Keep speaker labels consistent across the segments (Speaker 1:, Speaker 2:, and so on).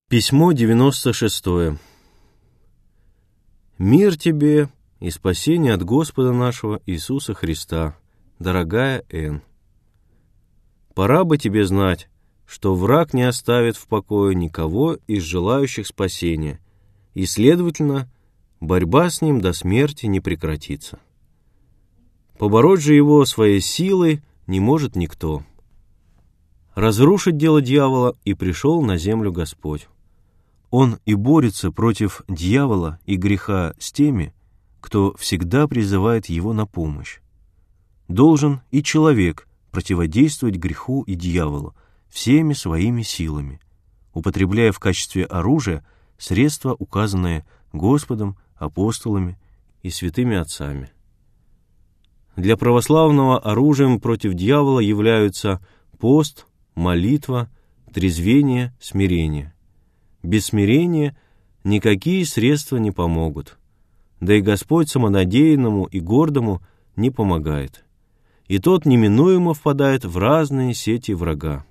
Speaker 1: Письмо 96. Мир тебе и спасение от Господа нашего Иисуса Христа, дорогая Н. Пора бы тебе знать, что враг не оставит в покое никого из желающих спасения, и, следовательно, борьба с ним до смерти не прекратится. Побороть же его своей силой не может никто. Разрушить дело дьявола и пришел на землю Господь. Он и борется против дьявола и греха с теми, кто всегда призывает его на помощь. Должен и человек противодействовать греху и дьяволу всеми своими силами, употребляя в качестве оружия средства, указанные Господом, апостолами и святыми отцами. Для православного оружием против дьявола являются пост, молитва, трезвение, смирение. Без смирения никакие средства не помогут, да и Господь самонадеянному и гордому не помогает, и тот неминуемо впадает в разные сети врага.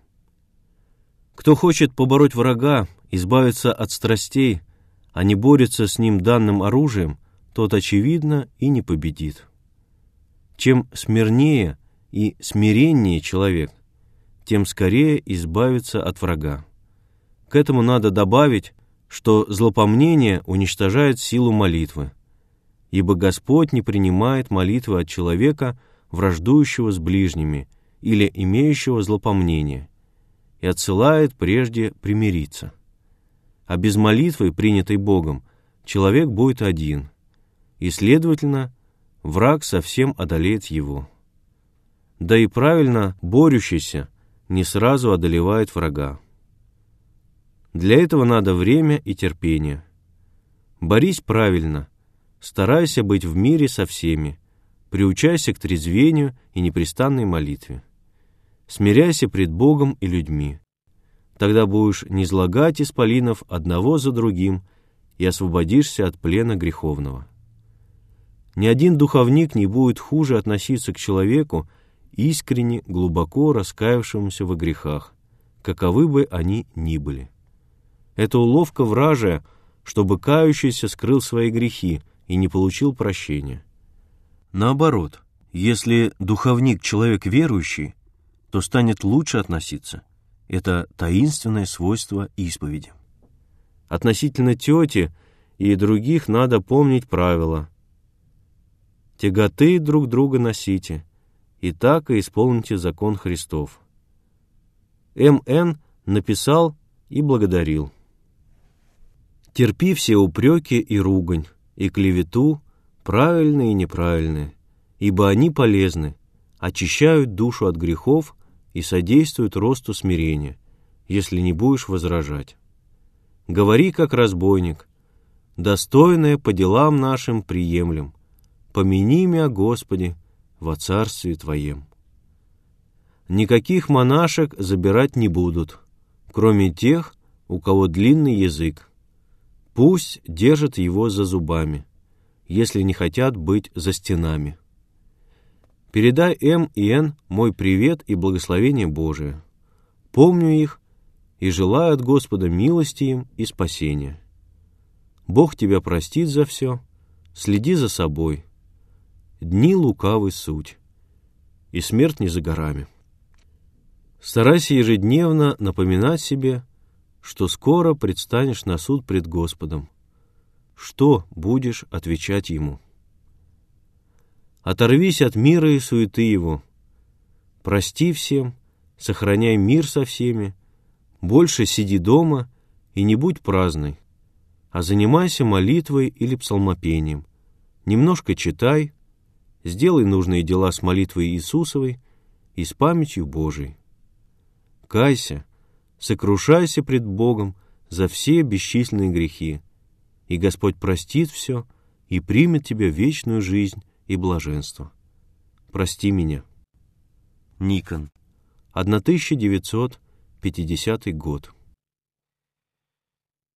Speaker 1: Кто хочет побороть врага, избавиться от страстей, а не борется с ним данным оружием, тот, очевидно, и не победит. Чем смирнее и смиреннее человек, тем скорее избавиться от врага. К этому надо добавить, что злопомнение уничтожает силу молитвы, ибо Господь не принимает молитвы от человека, враждующего с ближними или имеющего злопомнение, и отсылает прежде примириться. А без молитвы, принятой Богом, человек будет один, и, следовательно, враг совсем одолеет его. Да и правильно борющийся не сразу одолевает врага. Для этого надо время и терпение. Борись правильно, старайся быть в мире со всеми, приучайся к трезвению и непрестанной молитве. Смиряйся пред Богом и людьми. Тогда будешь низлагать исполинов одного за другим и освободишься от плена греховного. Ни один духовник не будет хуже относиться к человеку, искренне, глубоко раскаявшемуся во грехах, каковы бы они ни были. Это уловка вражия, чтобы кающийся скрыл свои грехи и не получил прощения. Наоборот, если духовник человек верующий, то станет лучше относиться. Это таинственное свойство исповеди. Относительно тети и других надо помнить правило: «Тяготы друг друга носите, и так и исполните закон Христов». М.Н. написал и благодарил. Терпи все упреки и ругань, и клевету, правильные и неправильные, ибо они полезны, очищают душу от грехов и содействуют росту смирения, если не будешь возражать. Говори, как разбойник: достойное по делам нашим приемлем, помяни мя, Господи, во царстве Твоем. Никаких монашек забирать не будут, кроме тех, у кого длинный язык. Пусть держат его за зубами, если не хотят быть за стенами. Передай М и Н мой привет и благословение Божие. Помню их и желаю от Господа милости им и спасения. Бог тебя простит за все, следи за собой. Дни лукавы суть, и смерть не за горами. Старайся ежедневно напоминать себе, что скоро предстанешь на суд пред Господом. Что будешь отвечать Ему? Оторвись от мира и суеты его. Прости всем, сохраняй мир со всеми, больше сиди дома и не будь праздной, а занимайся молитвой или псалмопением. Немножко читай, сделай нужные дела с молитвой Иисусовой и с памятью Божией. Кайся, сокрушайся пред Богом за все бесчисленные грехи, и Господь простит все и примет тебя в вечную жизнь и блаженство. Прости меня. Никон, 1950 год.